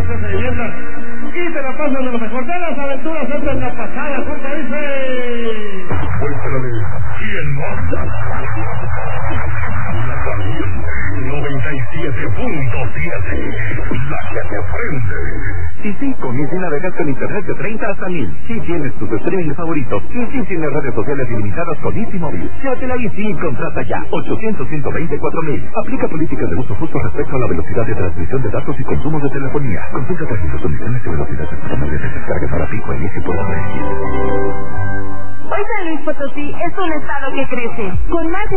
usted se divierta y se la pasan de lo mejor de las aventuras entre la pasada, como dice. Muéstrale quién manda. La Caliente 97.7, la que te prende. Y sí, comienza y navegas con internet de 30 hasta 1000. Si tienes tus streaming favoritos y si tienes redes sociales ilimitadas con Easy Móvil, llévatela Easy y contrata ya 800-124.000. Aplica políticas de uso justo respecto a la velocidad de transmisión de datos y consumo de telefonía. Consulta términos, condiciones y velocidad de descarga para pico en Easy.mx. Hoy San Luis Potosí es un estado que crece, con más